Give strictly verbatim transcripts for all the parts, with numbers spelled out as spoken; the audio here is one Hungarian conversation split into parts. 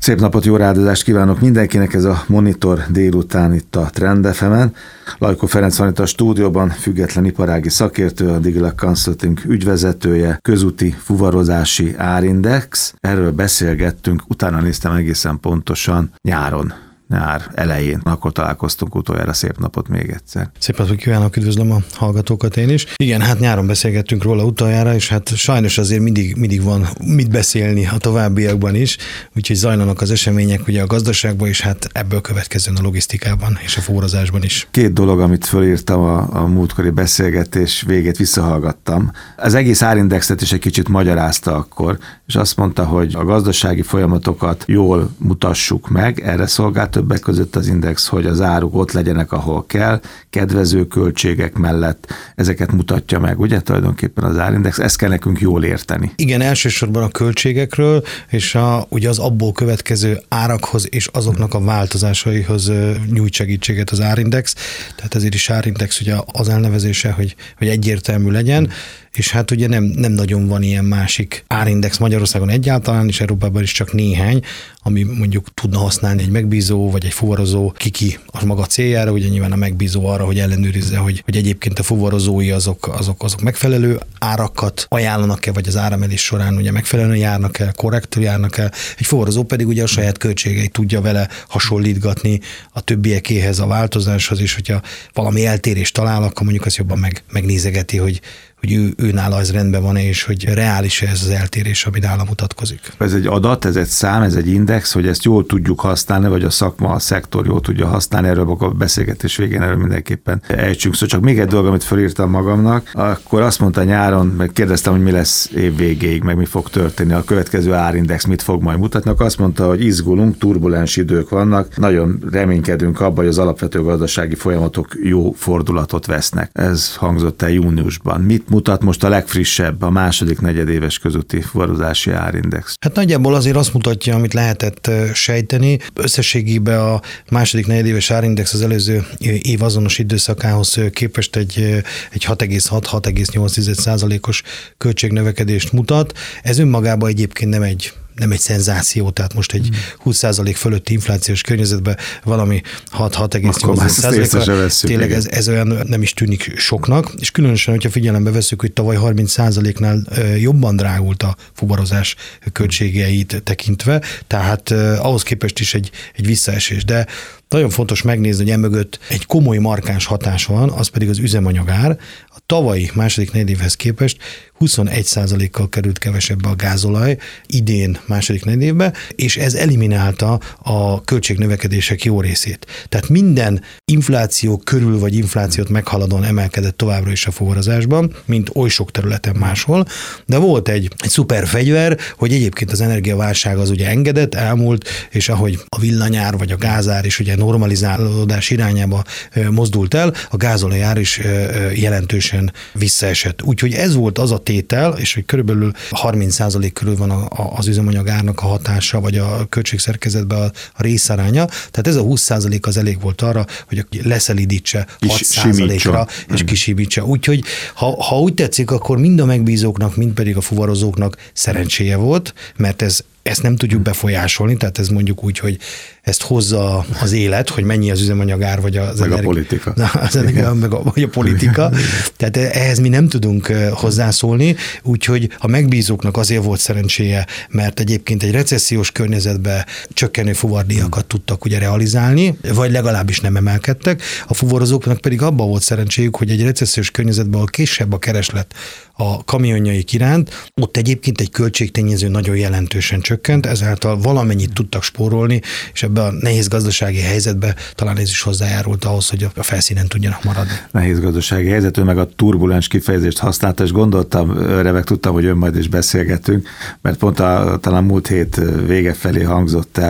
Szép napot, jó rádozást kívánok mindenkinek, ez a Monitor délután itt a Trend ef emen. Lajkó Ferenc van itt a stúdióban, független iparági szakértő, a Digilac Consulting ügyvezetője, közúti fuvarozási árindex. Erről beszélgettünk, utána néztem egészen pontosan nyáron. nyár elején. Akkor találkoztunk utoljára, szép napot még egyszer. Szép napot kívánok, üdvözlöm a hallgatókat én is. Igen, hát nyáron beszélgettünk róla utoljára, és hát sajnos azért mindig, mindig van mit beszélni a továbbiakban is, úgyhogy zajlanak az események ugye a gazdaságban, és hát ebből következően a logisztikában és a fuvarozásban is. Két dolog, amit fölírtam a, a múltkori beszélgetés végét, visszahallgattam. Az egész árindexet is egy kicsit magyarázta akkor, és azt mondta, hogy a gazdasági folyamatokat jól mutassuk meg, erre szolgált többek között az index, hogy az áruk ott legyenek, ahol kell, kedvező költségek mellett, ezeket mutatja meg, ugye tulajdonképpen az árindex, ezt kell nekünk jól érteni. Igen, elsősorban a költségekről, és a, ugye az abból következő árakhoz és azoknak a változásaihoz nyújt segítséget az árindex, tehát ezért is árindex ugye az elnevezése, hogy, hogy egyértelmű legyen, és hát ugye nem, nem nagyon van ilyen másik árindex Magyarországon egyáltalán, és Európában is csak néhány, ami mondjuk tudna használni egy megbízó, vagy egy fuvarozó kiki a maga céljára, ugye nyilván a megbízó arra, hogy ellenőrizze, hogy, hogy egyébként a fuvarozói azok, azok, azok megfelelő árakat ajánlanak-e, vagy az áremelés során ugye megfelelően járnak el, korrektül járnak el. Egy fuvarozó pedig ugye a saját költségeit tudja vele hasonlítgatni a többiekéhez, a változáshoz, és hogyha valami eltérést talál, akkor mondjuk azt jobban meg, megnézegeti, hogy hogy ő, ő nála ez rendben van, és hogy reális ez az eltérés, ami nála mutatkozik. Ez egy adat, ez egy szám, ez egy index, hogy ezt jól tudjuk használni, vagy a szakma, a szektor jól tudja használni, erről a beszélgetés végén erről mindenképpen ejtsünk. Szóval csak még egy dolog, amit felírtam magamnak, akkor azt mondta nyáron, meg kérdeztem, hogy mi lesz év végéig, meg mi fog történni, a következő árindex mit fog majd mutatni, akkor azt mondta, hogy izgulunk, turbulens idők vannak, nagyon reménykedünk abban, hogy az alapvető gazdasági folyamatok jó fordulatot vesznek. Ez hangzott el júniusban. Mit mutat most a legfrissebb, a második negyedéves közúti fuvarozási árindex? Hát nagyjából azért azt mutatja, amit lehetett sejteni. Összességében a második negyedéves árindex az előző év azonos időszakához képest egy, egy hat egész hat - hat egész nyolc százalékos költségnövekedést mutat. Ez önmagában egyébként nem egy nem egy szenzáció, tehát most egy húsz százalék fölötti inflációs környezetben valami hat - hat egész nyolc százalékra, tényleg ez, ez olyan nem is tűnik soknak, és különösen, hogyha figyelembe veszük, hogy tavaly harminc százaléknál jobban drágult a fuvarozás költségeit tekintve, tehát ahhoz képest is egy, egy visszaesés, de nagyon fontos megnézni, hogy emögött egy komoly markáns hatás van, az pedig az üzemanyagár. A tavalyi második negyedévhez képest huszonegy százalékkal került kevesebbe a gázolaj idén második negyedévben, és ez eliminálta a költségnövekedések jó részét. Tehát minden infláció körül vagy inflációt meghaladóan emelkedett továbbra is a fuvarozásban, mint oly sok területen máshol, de volt egy, egy szuper fegyver, hogy egyébként az energiaválság az ugye engedett, elmúlt, és ahogy a villanyár vagy a gázár is ugye normalizálódás irányába mozdult el, a gázolajár is jelentősen visszaesett. Úgyhogy ez volt az a tétel, és hogy körülbelül harminc százalék körül van a, a, az üzemanyagárnak a hatása, vagy a költségszerkezetben a, a részaránya. Tehát ez a húsz százalék az elég volt arra, hogy leszelidítse hat százalékra, és kisibítse. Úgyhogy ha, ha úgy tetszik, akkor mind a megbízóknak, mind pedig a fuvarozóknak szerencséje volt, mert ez ezt nem tudjuk befolyásolni, tehát ez mondjuk úgy, hogy ezt hozza az élet, hogy mennyi az üzemanyagár, vagy az meg energi... a politika. Na, az energi... meg a, vagy a politika. Tehát ehhez mi nem tudunk hozzászólni, úgyhogy a megbízóknak azért volt szerencséje, mert egyébként egy recessziós környezetben csökkenő fuvardíjakat tudtak ugye realizálni, vagy legalábbis nem emelkedtek. A fuvarozóknak pedig abban volt szerencséjük, hogy egy recessziós környezetben, ahol kisebb a kereslet a kamionjaik iránt, ott egyébként egy költségtényező nagyon jelentősen csökkent, ezáltal valamennyit tudtak spórolni, és ebben a nehéz gazdasági helyzetben talán ez is hozzájárult ahhoz, hogy a felszínen tudjanak maradni. Nehéz gazdasági helyzetű, meg a turbulens kifejezést használta, és gondoltam, remek tudtam, hogy ön majd is beszélgetünk, mert pont a, talán múlt hét vége felé hangzott el,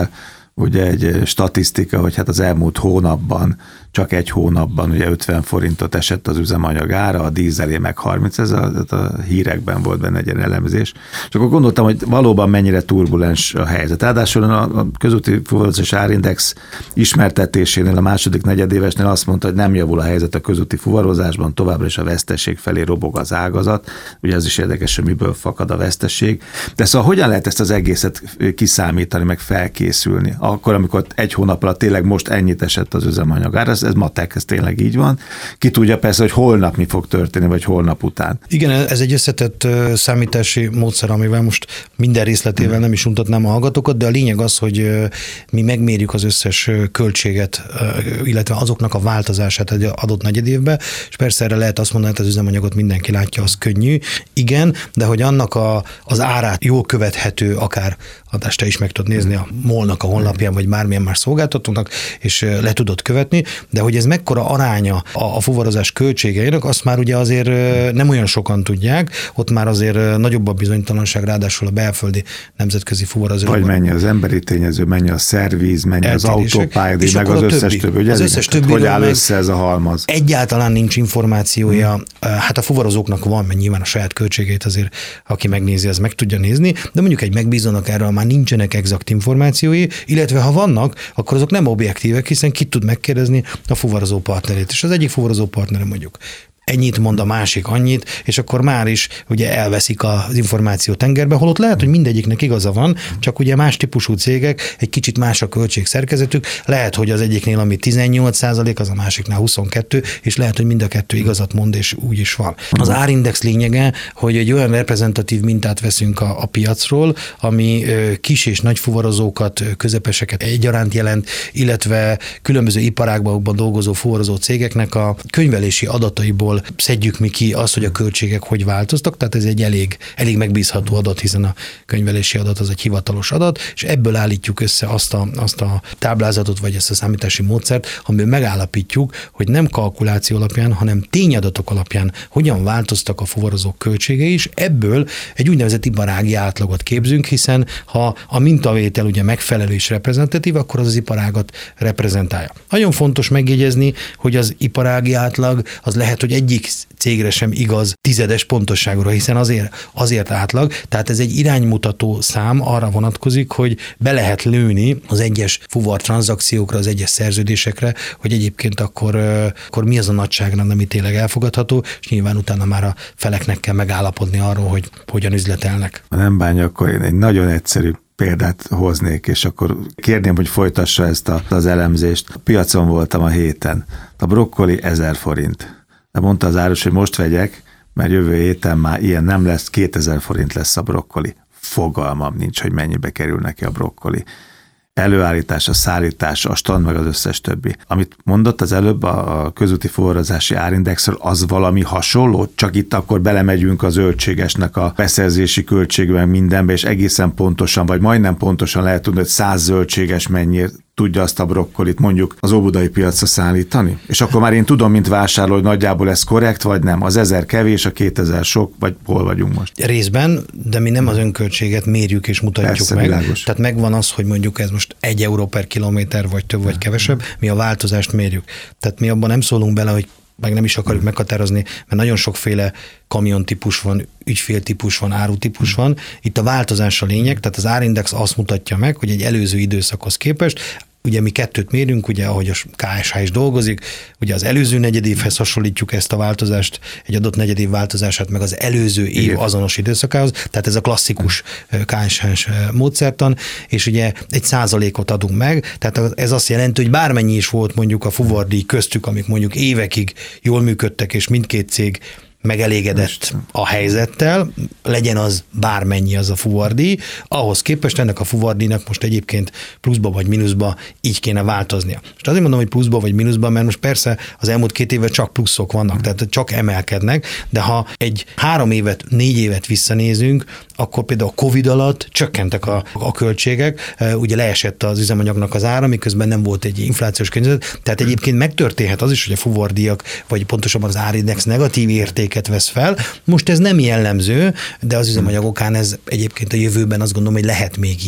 ugye egy statisztika, hogy hát az elmúlt hónapban, csak egy hónapban ugye ötven forintot esett az üzemanyag ára, a dízelé meg harminc, ez a, a hírekben volt benne egy ilyen elemzés. És akkor gondoltam, hogy valóban mennyire turbulens a helyzet. Ráadásul a közúti fuvarozás árindex ismertetésénél, a második negyedévesnél azt mondta, hogy nem javul a helyzet a közúti fuvarozásban, továbbra is a veszteség felé robog az ágazat. Ugye ez is érdekes, hogy miből fakad a veszteség. De szóval hogyan lehet ezt az egészet kiszámítani, meg felkészülni? Akkor, amikor egy hónap alatt tényleg most ennyit esett az üzemanyag ára, ez, ez matek, ez tényleg így van. Ki tudja persze, hogy holnap mi fog történni, vagy holnap után. Igen, ez egy összetett számítási módszer, amivel most minden részletével nem is untatnám a hallgatókat, de a lényeg az, hogy mi megmérjük az összes költséget, illetve azoknak a változását egy adott negyedévben, és persze erre lehet azt mondani, hogy az üzemanyagot mindenki látja, az könnyű. Igen, de hogy annak a, az árát jól követhető, akár adást te is meg tudod nézni a MOL-nak a honlapján, vagy bármilyen más szolgáltatónak, és le tudod követni, de hogy ez mekkora aránya a, a fuvarozás költségeinek, azt már ugye azért nem olyan sokan tudják, ott már azért nagyobb a bizonytalanság, ráadásul a belföldi nemzetközi fuvarozó. Vagy mennyi az emberi tényező, mennyi a szervíz, mennyi az autópályadíj, meg az összes többi. többi ugye? Az összes többi. Hogy áll össze ez a halmaz? Egyáltalán nincs információja. Hmm. Hát a fuvarozóknak van, mert nyilván a saját költségeit azért, aki megnézi, az meg tudja nézni, de mondjuk egy megbízónak erről már nincsenek exakt információi, illetve ha vannak, akkor azok nem objektívek, hiszen ki tud megkérdezni a fuvarozó partnerét. És az egyik fuvarozó partnere mondjuk ennyit mond, a másik annyit, és akkor már is ugye elveszik az információ tengerbe, holott lehet, hogy mindegyiknek igaza van, csak ugye más típusú cégek, egy kicsit más a költségszerkezetük, lehet, hogy az egyiknél, ami tizennyolc százalék, az a másiknál huszonkettő, és lehet, hogy mind a kettő igazat mond, és úgy is van. Az árindex lényege, hogy egy olyan reprezentatív mintát veszünk a, a piacról, ami kis és nagy fuvarozókat, közepeseket egyaránt jelent, illetve különböző iparágban dolgozó fuvarozó cégeknek a könyvelési adataiból szedjük mi ki azt, hogy a költségek hogy változtak, tehát ez egy elég, elég megbízható adat, hiszen a könyvelési adat az egy hivatalos adat, és ebből állítjuk össze azt a, azt a táblázatot, vagy ezt a számítási módszert, amiben megállapítjuk, hogy nem kalkuláció alapján, hanem tényadatok alapján hogyan változtak a fuvarozók költségei is, ebből egy úgynevezett iparági átlagot képzünk, hiszen ha a mintavétel ugye megfelelő és reprezentatív, akkor az az iparágat reprezentálja. Nagyon fontos megjegyezni, hogy az iparági átlag az lehet, hogy egyik cégre sem igaz tizedes pontosságra, hiszen azért, azért átlag, tehát ez egy iránymutató szám, arra vonatkozik, hogy be lehet lőni az egyes fuvar tranzakciókra, az egyes szerződésekre, hogy egyébként akkor, akkor mi az a nagyságrend, ami tényleg elfogadható, és nyilván utána már a feleknek kell megállapodni arról, hogy hogyan üzletelnek. Ha nem bánja, akkor én egy nagyon egyszerű példát hoznék, és akkor kérném, hogy folytassa ezt a, az elemzést. A piacon voltam a héten. A brokkoli ezer forint. De mondta az árus, hogy most vegyek, mert jövő héten már ilyen nem lesz, kétezer forint lesz a brokkoli. Fogalmam nincs, hogy mennyibe kerül neki a brokkoli. Előállítása, szállítása, a stand meg az összes többi. Amit mondott az előbb a közúti fuvarozási árindexről, az valami hasonló, csak itt akkor belemegyünk a zöldségesnek a beszerzési költségben mindenbe, és egészen pontosan, vagy majdnem pontosan lehet tudni, hogy száz zöldséges mennyiért tudja azt a brokkolit mondjuk az óbudai piacra szállítani? És akkor már én tudom, mint vásárló, hogy nagyjából ez korrekt, vagy nem. Az ezer kevés, a kétezer sok, vagy hol vagyunk most? Részben, de mi nem az önköltséget mérjük és mutatjuk Persze, meg. Világos. Tehát megvan az, hogy mondjuk ez most egy euró per kilométer, vagy több, vagy kevesebb, mi a változást mérjük. Tehát mi abban nem szólunk bele, hogy meg nem is akarjuk meghatározni, mert nagyon sokféle kamiontípus van, ügyféltípus van, árutípus van. Itt a változás a lényeg, tehát az árindex azt mutatja meg, hogy egy előző időszakhoz képest, ugye mi kettőt mérünk, ugye ahogy a ká es há is dolgozik, ugye az előző negyedévhez hasonlítjuk ezt a változást, egy adott negyedév változását meg az előző év Igen. azonos időszakához, tehát ez a klasszikus ká es há-s módszertan, és ugye egy százalékot adunk meg, tehát ez azt jelenti, hogy bármennyi is volt mondjuk a fuvardíj köztük, amik mondjuk évekig jól működtek, és mindkét cég megelégedett a helyzettel, legyen az bármennyi az a fuvardíj, ahhoz képest ennek a fuvardíjnak most egyébként pluszba vagy mínuszba így kéne változnia. Most azért mondom, hogy pluszba vagy mínuszba, mert most persze az elmúlt két évben csak pluszok vannak, tehát csak emelkednek, de ha egy három évet, négy évet visszanézünk, akkor például a Covid alatt csökkentek a, a költségek, ugye leesett az üzemanyagnak az ára, miközben nem volt egy inflációs környezet, tehát egyébként megtörténhet az is, hogy a fuvardíjak, vagy pontosabban az árindex negatív értéket vesz fel. Most ez nem jellemző, de az üzemanyagokán ez egyébként a jövőben azt gondolom, hogy lehet még ilyen.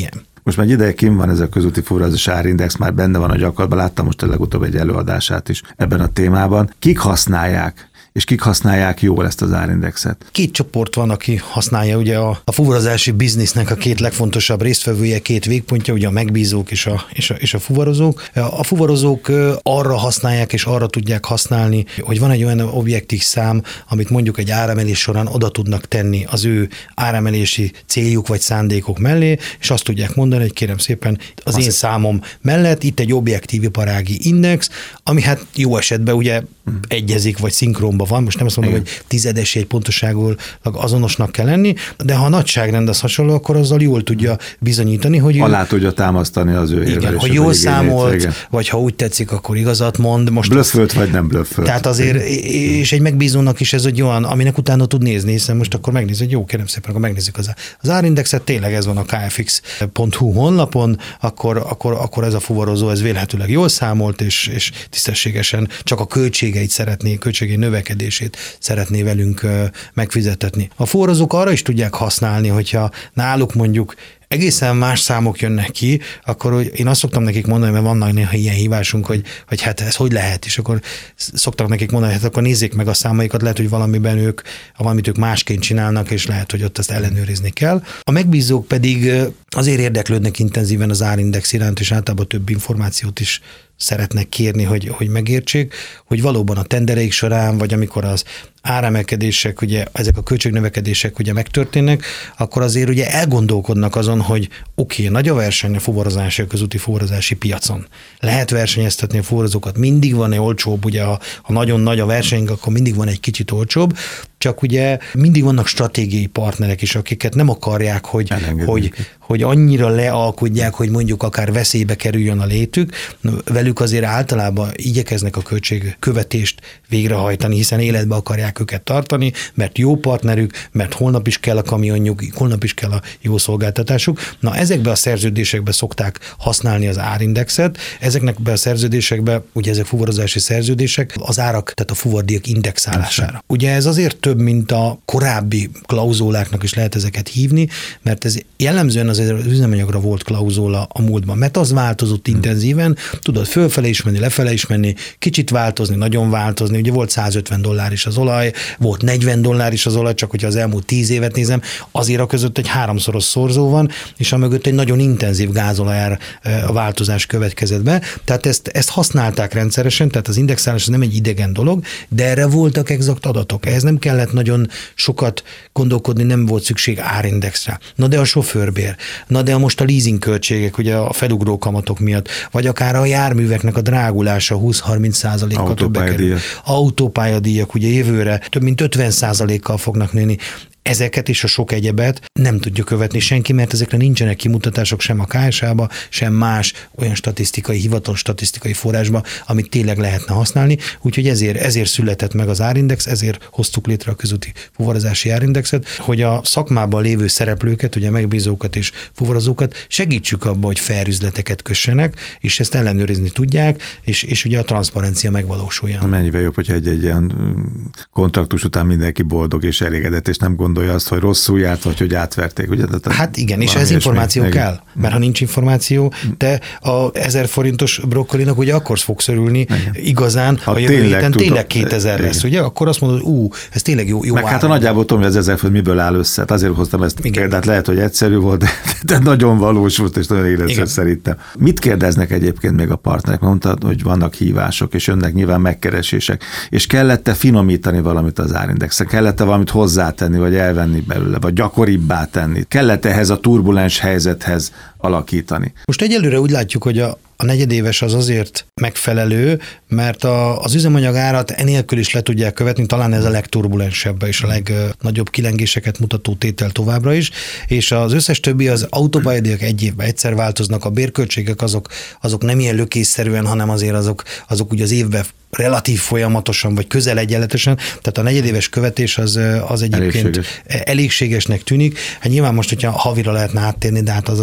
Most már egy ideje kim van ez a közúti fuvarozás árindex, már benne van a gyakorlatban, láttam most a legutóbb egy előadását is ebben a témában. Kik használják? És kik használják jól ezt az árindexet? Két csoport van, aki használja ugye a, a fuvarozási biznisznek a két legfontosabb résztvevője, két végpontja, ugye a megbízók és a, és a, és a fuvarozók. A fuvarozók arra használják és arra tudják használni, hogy van egy olyan objektív szám, amit mondjuk egy áremelés során oda tudnak tenni az ő áremelési céljuk vagy szándékok mellé, és azt tudják mondani, hogy kérem szépen az azt én számom mellett itt egy objektív iparági index, ami hát jó esetben ugye hmm. egyezik vagy szinkronban van, most nem azt mondom, igen, hogy tizedes egy pontossággal azonosnak kell lenni, de ha a nagyságrend az hasonló, akkor azzal jól tudja bizonyítani, hogy alá ő, tudja támasztani az ő érvelését. Igen, hogy jól számolt, igen, vagy ha úgy tetszik, akkor igazat mond. Most blöffölt vagy nem blöffölt. Tehát azért, és egy megbízónak is ez egy olyan, aminek utána tud nézni, hiszen most akkor megnéz, hogy jó, kérem szépen, akkor megnézzük az, az árindexet, tényleg ez van a k f x pont hu honlapon, akkor, akkor, akkor ez a fuvarozó, ez vélhetőleg jól számolt, és, és tisztességesen csak a költségeit szeretné, költségei növekedését szeretné velünk megfizetetni. A fuvarozók arra is tudják használni, hogyha náluk mondjuk egészen más számok jönnek ki, akkor én azt szoktam nekik mondani, mert vannak néha ilyen hívásunk, hogy, hogy hát ez hogy lehet, és akkor szoktak nekik mondani, hogy hát akkor nézzék meg a számaikat, lehet, hogy valamiben ők, valamit ők másként csinálnak, és lehet, hogy ott ezt ellenőrizni kell. A megbízók pedig azért érdeklődnek intenzíven az árindex iránt, és általában több információt is szeretnek kérni, hogy, hogy megértsék, hogy valóban a tendereik során, vagy amikor az áremelkedések, ugye ezek a költségnövekedések ugye megtörténnek, akkor azért ugye elgondolkodnak azon, hogy oké, okay, nagy a verseny a fuvarozási, a közúti fuvarozási piacon. Lehet versenyeztetni a fuvarozókat, mindig van egy olcsóbb, ugye ha, ha nagyon nagy a verseny, akkor mindig van egy kicsit olcsóbb, csak ugye mindig vannak stratégiai partnerek is, akiket nem akarják, hogy, hogy, hogy annyira lealkudják, hogy mondjuk akár veszélybe kerüljön a létük. Velük azért általában igyekeznek a költségkövetést végrehajtani, hiszen életbe akarják őket tartani, mert jó partnerük, mert holnap is kell a kamionjuk, holnap is kell a jó szolgáltatásuk. Na, ezekbe a szerződésekbe szokták használni az árindexet. Ezeknek a szerződésekbe, ugye ezek fuvarozási szerződések, az árak, tehát a fuvardíjak indexálására. Ugye ez azért több, mint a korábbi klauzuláknak is lehet ezeket hívni, mert ez jellemzően azért az üzemanyagra volt klauzula a múltban, mert az változott hmm. intenzíven, tudod fölfele is menni, lefele is menni, kicsit változni, nagyon változni, ugye volt százötven dollár is az olaj, volt negyven dollár is az olaj, csak hogyha az elmúlt tíz évet nézem, azért a között egy háromszoros szorzó van, és a mögött egy nagyon intenzív gázolajár a változás következett be, tehát ezt, ezt használták rendszeresen, tehát az indexálás nem egy idegen dolog, de erre voltak exakt adatok, ehhez nem kellett nagyon sokat gondolkodni, nem volt szükség árindexre. Na de a sofőrbér, na de a most a leasing költségek, ugye a felugró kamatok miatt, vagy akár a járműveknek a drágulása húsz-harminc százalékkal többe kerül. Autópályadíjak ugye jövőre több mint ötven százalékkal fognak nőni. Ezeket és a sok egyebet nem tudja követni senki, mert ezekre nincsenek kimutatások sem a ká es á-ba, sem más olyan statisztikai, hivatalos statisztikai forrásba, amit tényleg lehetne használni. Úgyhogy ezért, ezért született meg az árindex, ezért hoztuk létre a közúti fuvarozási árindexet, hogy a szakmában lévő szereplőket, ugye megbízókat és fuvarozókat segítsük abba, hogy fair üzleteket kössenek, és ezt ellenőrizni tudják, és, és ugye a transzparencia megvalósuljon. Mennyivel jobb, hogyha egy-egy ilyen kontraktus után mindenki boldog és elégedett, és nem gondol gondolja azt, hogy rosszul járt, vagy hogy átverték. Ugye? Hát igen, és ez információ még, kell, mert ha nincs információ, te a ezer forintos brokkolinak ugye akkor fogsz örülni igen. igazán, ha a jövő tényleg héten tudom, tényleg kétezer igen. lesz, ugye? Akkor azt mondod, ú, ez tényleg jó, jó meg hát a nagyjából tudom, hogy az ezer forint miből áll össze. Hát azért hoztam ezt igen. példát, lehet, hogy egyszerű volt, de, de nagyon valós volt, és nagyon életszer szerintem. Mit kérdeznek egyébként még a partnerek? Mondtad, hogy vannak hívások, és jönnek nyilván megkeresések. És kellett-e finomítani valamit az árindexre? Kellett-e valamit hozzátenni, vagy elvenni belőle, vagy gyakoribbá tenni? Kellett ehhez a turbulens helyzethez alakítani? Most egyelőre úgy látjuk, hogy a A negyedéves az azért megfelelő, mert a, az üzemanyag árat enélkül is le tudják követni, talán ez a legturbulensebb és a legnagyobb kilengéseket mutató tétel továbbra is, és az összes többi az autópályadíjak egy évben egyszer változnak, a bérköltségek azok, azok nem ilyen lökésszerűen, hanem azért azok, azok ugye az évben relatív folyamatosan, vagy közel egyenletesen, tehát a negyedéves követés az, az egyébként Elégséges. elégségesnek tűnik. Hát nyilván most, hogyha havira lehetne áttérni, de hát az azért sok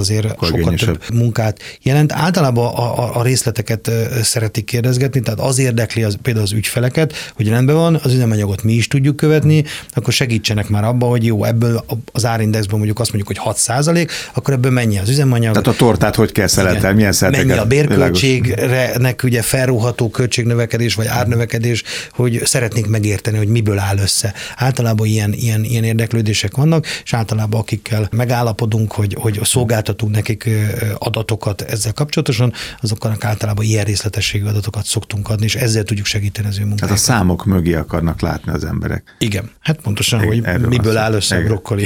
sokkal több munkát jelent. Általában a, a, a részleteket szeretik kérdezgetni, tehát az érdekli az, például az ügyfeleket, hogy rendben van, az üzemanyagot mi is tudjuk követni, akkor segítsenek már abba, hogy jó, ebből az árindexből mondjuk azt mondjuk, hogy hat százalék, akkor ebből mennyi az üzemanyag. Tehát a tortát hogy kell szeletelni, milyen szeleteket? Mennyi a bérköltségnek ugye felróható költségnövekedés vagy árnövekedés, hogy szeretnék megérteni, hogy miből áll össze. Általában ilyen, ilyen, ilyen érdeklődések vannak, és általában akikkel megállapodunk, hogy, hogy szolgáltatunk nekik adatokat ezzel kapcsolatosan, azoknak általában ilyen részletességű adatokat szoktunk adni, és ezzel tudjuk segíteni az ő munkájukat. Tehát a számok mögé akarnak látni az emberek. Igen, hát pontosan, hogy Erről miből áll össze a brokkoli.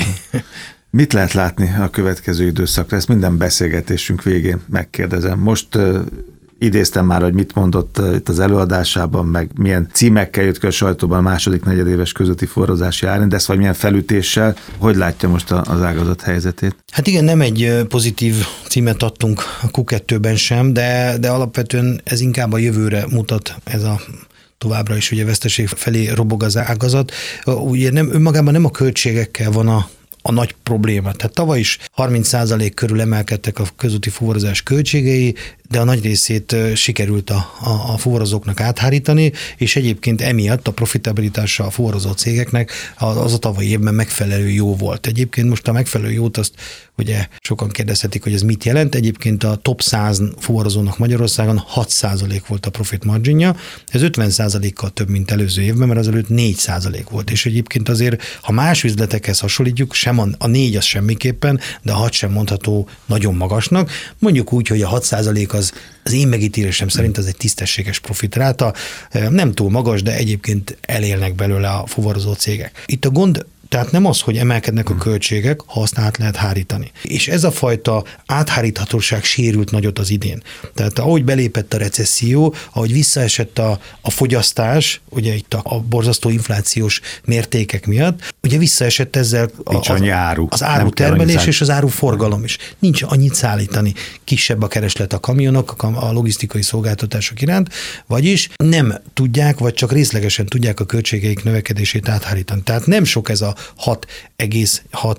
Mit lehet látni a következő időszakra? Ezt minden beszélgetésünk végén megkérdezem. Most uh, idéztem már, hogy mit mondott uh, itt az előadásában, meg milyen címekkel jött ki a sajtóban a második negyedéves közötti forrózási árindex, vagy milyen felütéssel. Hogy látja most az ágazat helyzetét? Hát igen, nem egy pozitív címet adtunk a kú kettőben sem, de, de alapvetően ez inkább a jövőre mutat, ez a továbbra is ugye veszteség felé robog az ágazat. Ugye nem, önmagában nem a költségekkel van a a nagy probléma. Tehát tavaly is harminc százalék körül emelkedtek a közúti fuvarozás költségei, de a nagy részét sikerült a, a, a fuvarozóknak áthárítani, és egyébként emiatt a profitabilitása a fuvarozó cégeknek az a tavalyi évben megfelelő jó volt. Egyébként most a megfelelő jót azt ugye sokan kérdezhetik, hogy ez mit jelent. Egyébként a top száz fuvarozónak Magyarországon hat százalék volt a profit marginja, ez ötven százalékkal több, mint előző évben, mert azelőtt négy százalék volt. És egyébként azért, ha más üzletekhez hasonlítjuk, sem a, a négy az semmiképpen, de a hat sem mondható nagyon magasnak. Mondjuk úgy, hogy a hat százalék az az én megítélésem szerint az egy tisztességes profitráta, nem túl magas, de egyébként elélnek belőle a fuvarozó cégek. Itt a gond tehát nem az, hogy emelkednek a költségek, ha azt át lehet hárítani. És ez a fajta átháríthatóság sérült nagyot az idén. Tehát ahogy belépett a recesszió, ahogy visszaesett a, a fogyasztás, ugye itt a, a borzasztó inflációs mértékek miatt, ugye visszaesett ezzel a, az, áru. az árutermelés és az áruforgalom is. Nincs annyit szállítani. Kisebb a kereslet a kamionok, a logisztikai szolgáltatások iránt, vagyis nem tudják, vagy csak részlegesen tudják a költségeik növekedését áthárítani. Tehát nem sok ez a hat egész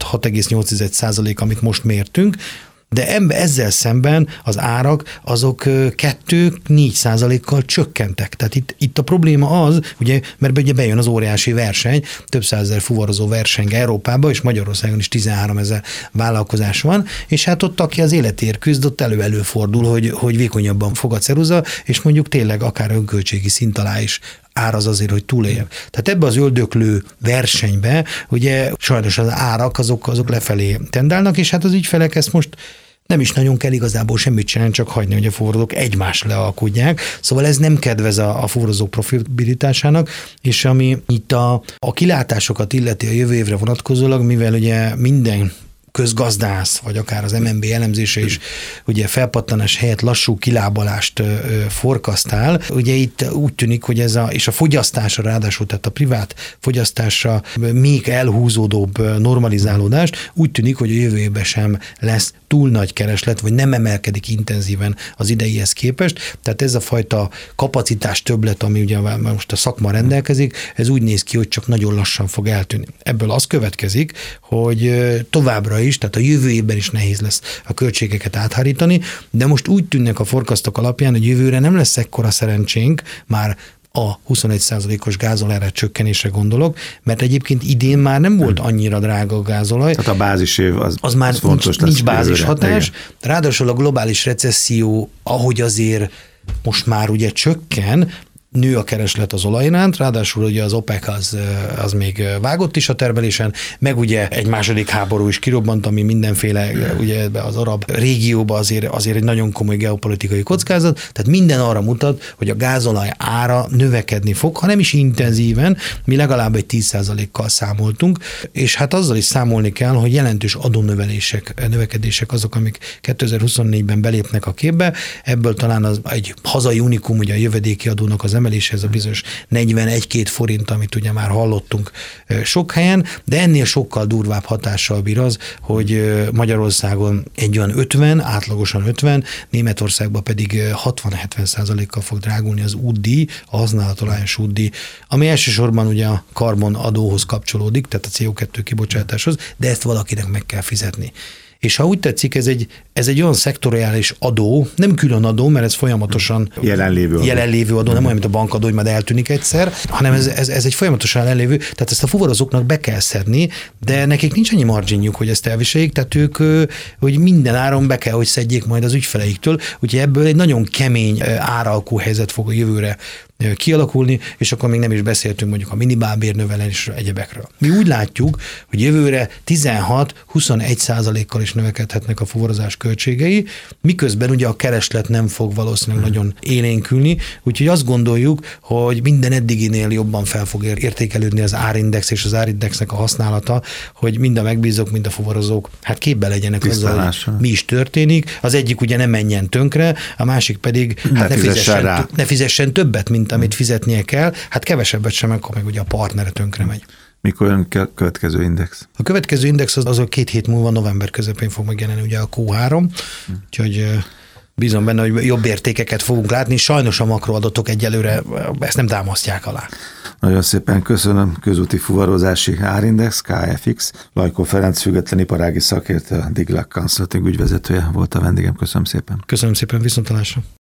nyolc százalék, amit most mértünk, de ezzel szemben az árak azok kettő-négy százalékkal csökkentek. Tehát itt, itt a probléma az, ugye, mert ugye bejön az óriási verseny, több százezer fuvarozó verseng Európában, és Magyarországon is tizenhárom ezer vállalkozás van, és hát ott, aki az életért küzd, ott elő-elő fordul, hogy, hogy vékonyabban fog a ceruza, és mondjuk tényleg akár önköltségi szint alá is áraz azért, hogy túléljen. Tehát ebbe az öldöklő versenybe ugye sajnos az árak azok, azok lefelé tendálnak, és hát az ügyfelek ezt most nem is nagyon kell igazából semmit csinálni, csak hagyni, hogy a fuvarozók egymást lealkudják. Szóval ez nem kedvez a, a fuvarozók profitabilitásának, és ami itt a, a kilátásokat illeti a jövő évre vonatkozólag, mivel ugye minden közgazdász, vagy akár az em en bé elemzése is ugye felpattanás helyett lassú kilábalást forkasztál. Ugye itt úgy tűnik, hogy ez a, és a fogyasztásra ráadásul, tehát a privát fogyasztásra még elhúzódóbb normalizálódást, úgy tűnik, hogy a jövő évben sem lesz túl nagy kereslet, vagy nem emelkedik intenzíven az ideihez képest. Tehát ez a fajta kapacitás többlet, ami ugye most a szakma rendelkezik, ez úgy néz ki, hogy csak nagyon lassan fog eltűnni. Ebből az következik, hogy továbbra is, tehát a jövő évben is nehéz lesz a költségeket áthárítani, de most úgy tűnnek a forecastok alapján, hogy jövőre nem lesz ekkora szerencsénk, már a huszonegy százalékos gázolajra csökkenésre gondolok, mert egyébként idén már nem volt annyira drága a gázolaj. Tehát a bázisév az, az már az fontos nincs, nincs bázis hatás. Igen. Ráadásul a globális recesszió, ahogy azért most már ugye csökken, nő a kereslet az olaj iránt, ráadásul ugye az OPEC az, az még vágott is a termelésen, meg ugye egy második háború is kirobbant, ami mindenféle, ugye az arab régióban azért, azért egy nagyon komoly geopolitikai kockázat, tehát minden arra mutat, hogy a gázolaj ára növekedni fog, ha nem is intenzíven, mi legalább egy tíz százalékkal számoltunk, és hát azzal is számolni kell, hogy jelentős adónövelések, növekedések azok, amik kétezer-huszonnégyben belépnek a képbe, ebből talán az egy hazai unikum, ugye a jövedéki adónak az emeléshez a bizonyos negyvenegy-két forint, amit ugye már hallottunk sok helyen, de ennél sokkal durvább hatással bír az, hogy Magyarországon egy olyan ötven, átlagosan ötven, Németországban pedig hatvan-hetven százalékkal fog drágulni az útdíj, a használatolányos útdíj, ami elsősorban ugye a karbonadóhoz kapcsolódik, tehát a cé o kettő kibocsátáshoz, de ezt valakinek meg kell fizetni. És ha úgy tetszik, ez egy, ez egy olyan szektoriális adó, nem külön adó, mert ez folyamatosan jelenlévő adó, jelenlévő adó nem olyan, mint a bankadó, hogy majd eltűnik egyszer, hanem ez, ez, ez egy folyamatosan jelenlévő, tehát ezt a fuvarozóknak be kell szedni, de nekik nincs annyi marginjuk, hogy ezt elviseljék, tehát ők, hogy minden áron be kell, hogy szedjék majd az ügyfeleiktől, úgyhogy ebből egy nagyon kemény áralkú helyzet fog a jövőre kialakulni, és akkor még nem is beszéltünk mondjuk a minimálbér növelés egyebekről. Mi úgy látjuk, hogy jövőre tizenhat-huszonegy százalékkal is növekedhetnek a fuvarozás költségei, miközben ugye a kereslet nem fog valószínűleg nagyon élénkülni, úgyhogy azt gondoljuk, hogy minden eddiginél jobban fel fog értékelődni az árindex és az árindexnek a használata, hogy mind a megbízók, mind a fuvarozók hát képbe legyenek azzal, hogy mi is történik. Az egyik ugye nem menjen tönkre, a másik pedig hát ne, ne, fizessen, ne fizessen többet, mint amit fizetnie kell, hát kevesebbet sem, akkor meg ugye a partnere tönkre megy. Mikor jön a következő index? A következő index az, az a két hét múlva, november közepén fog megjelenni ugye a kú három, hm. úgyhogy bízom benne, hogy jobb értékeket fogunk látni. Sajnos a makroadatok egyelőre ezt nem támasztják alá. Nagyon szépen köszönöm. Közúti fuvarozási árindex, ká ef iksz. Lajkó Ferenc független iparági szakértő, a Diglac Consulting ügyvezetője volt a vendégem. Köszönöm szépen. Köszönöm szépen, viszontlátásra.